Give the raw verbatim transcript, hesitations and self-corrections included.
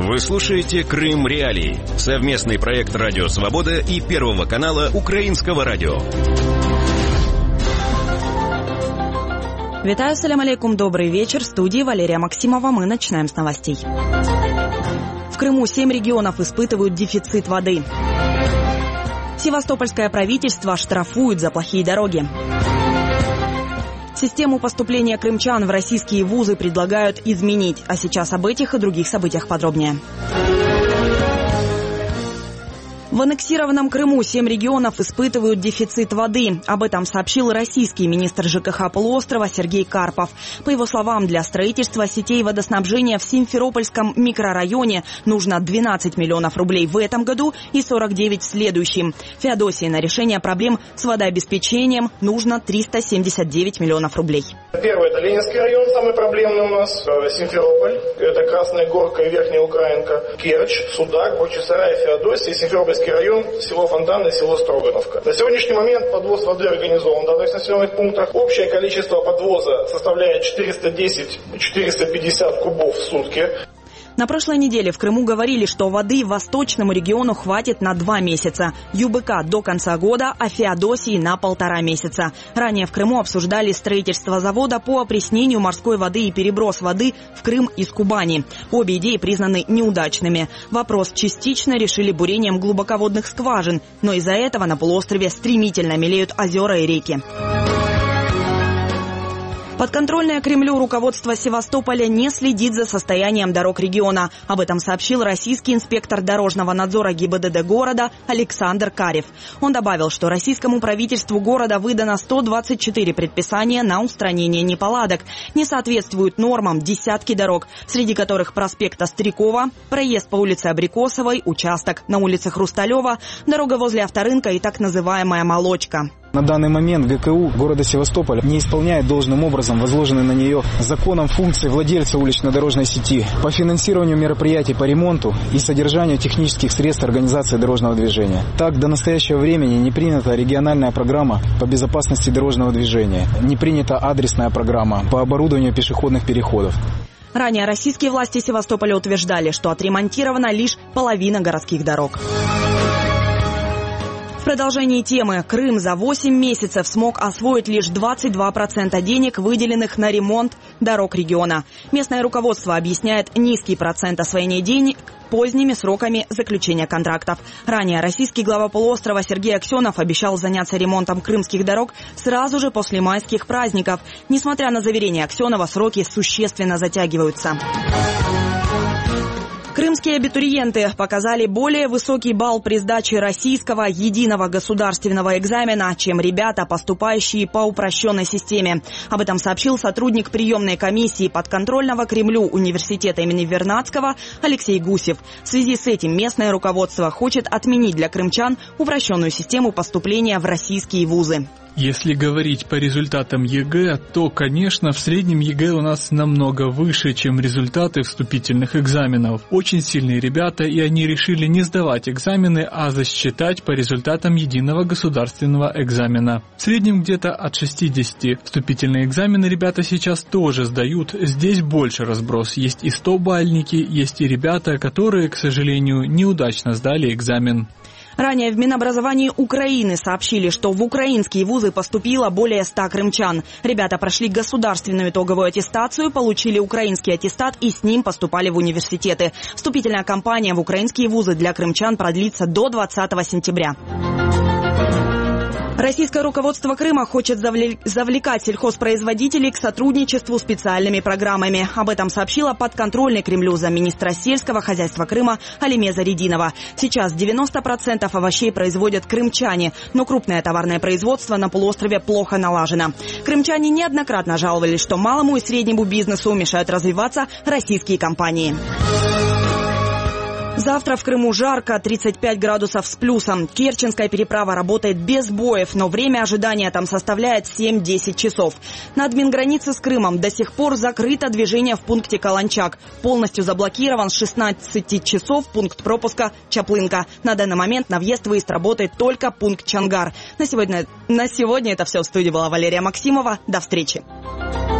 Вы слушаете «Крым Реалии» — совместный проект «Радио Свобода» и Первого канала Украинского радио. Витаю, салям алейкум, добрый вечер. В студии Валерия Максимова. Мы начинаем с новостей. В Крыму семь регионов испытывают дефицит воды. Севастопольское правительство штрафует за плохие дороги. Систему поступления крымчан в российские вузы предлагают изменить. А сейчас об этих и других событиях подробнее. В аннексированном Крыму семь регионов испытывают дефицит воды. Об этом сообщил российский министр ЖКХ полуострова Сергей Карпов. По его словам, для строительства сетей водоснабжения в Симферопольском микрорайоне нужно двенадцать миллионов рублей в этом году и сорок девять в следующем. Феодосии на решение проблем с водообеспечением нужно триста семьдесят девять миллионов рублей. Первый — это Ленинский район, самый проблемный у нас. Симферополь, это Красная Горка и Верхняя Украинка. Керчь, Судак, Бахчисарай, Феодосия, Симферопольский район, село Фонтанное, село Строгановка. На сегодняшний момент подвоз воды организован в данных населенных пунктах. Общее количество подвоза составляет четыреста десять - четыреста пятьдесят кубов в сутки. На прошлой неделе в Крыму говорили, что воды восточному региону хватит на два месяца, ЮБК до конца года, а Феодосии на полтора месяца. Ранее в Крыму обсуждали строительство завода по опреснению морской воды и переброс воды в Крым из Кубани. Обе идеи признаны неудачными. Вопрос частично решили бурением глубоководных скважин, но из-за этого на полуострове стремительно мелеют озера и реки. Подконтрольное Кремлю руководство Севастополя не следит за состоянием дорог региона. Об этом сообщил российский инспектор дорожного надзора ГИБДД города Александр Карев. Он добавил, что российскому правительству города выдано сто двадцать четыре предписания на устранение неполадок. Не соответствуют нормам десятки дорог, среди которых проспект Острякова, проезд по улице Абрикосовой, участок на улице Хрусталева, дорога возле авторынка и так называемая Молочка. На данный момент ГКУ города Севастополя не исполняет должным образом возложенные на нее законом функции владельца улично-дорожной сети по финансированию мероприятий по ремонту и содержанию технических средств организации дорожного движения. Так, до настоящего времени не принята региональная программа по безопасности дорожного движения, не принята адресная программа по оборудованию пешеходных переходов. Ранее российские власти Севастополя утверждали, что отремонтирована лишь половина городских дорог. В продолжении темы Крым за восемь месяцев смог освоить лишь двадцать два процента денег, выделенных на ремонт дорог региона. Местное руководство объясняет низкий процент освоения денег поздними сроками заключения контрактов. Ранее российский глава полуострова Сергей Аксенов обещал заняться ремонтом крымских дорог сразу же после майских праздников. Несмотря на заверения Аксенова, сроки существенно затягиваются. Крымские абитуриенты показали более высокий балл при сдаче российского единого государственного экзамена, чем ребята, поступающие по упрощенной системе. Об этом сообщил сотрудник приемной комиссии подконтрольного Кремлю университета имени Вернадского Алексей Гусев. В связи с этим местное руководство хочет отменить для крымчан упрощенную систему поступления в российские вузы. Если говорить по результатам ЕГЭ, то, конечно, в среднем ЕГЭ у нас намного выше, чем результаты вступительных экзаменов. Очень сильные ребята, и они решили не сдавать экзамены, а засчитать по результатам единого государственного экзамена. В среднем где-то от шестидесяти. Вступительные экзамены ребята сейчас тоже сдают. Здесь больше разброс. Есть и стобальники, есть и ребята, которые, к сожалению, неудачно сдали экзамен. Ранее в Минобразовании Украины сообщили, что в украинские вузы поступило более ста крымчан. Ребята прошли государственную итоговую аттестацию, получили украинский аттестат и с ним поступали в университеты. Вступительная кампания в украинские вузы для крымчан продлится до двадцатого сентября. Российское руководство Крыма хочет завлекать сельхозпроизводителей к сотрудничеству специальными программами. Об этом сообщила подконтрольный Кремлю замминистра сельского хозяйства Крыма Алиме Заридинова. Сейчас девяносто процентов овощей производят крымчане, но крупное товарное производство на полуострове плохо налажено. Крымчане неоднократно жаловались, что малому и среднему бизнесу мешают развиваться российские компании. Завтра в Крыму жарко, тридцать пять градусов с плюсом. Керченская переправа работает без сбоев, но время ожидания там составляет семь-десять часов. На админгранице с Крымом до сих пор закрыто движение в пункте Каланчак. Полностью заблокирован с шестнадцати часов пункт пропуска Чаплынка. На данный момент на въезд-выезд работает только пункт Чангар. На сегодня, на сегодня это все. В студии была Валерия Максимова. До встречи.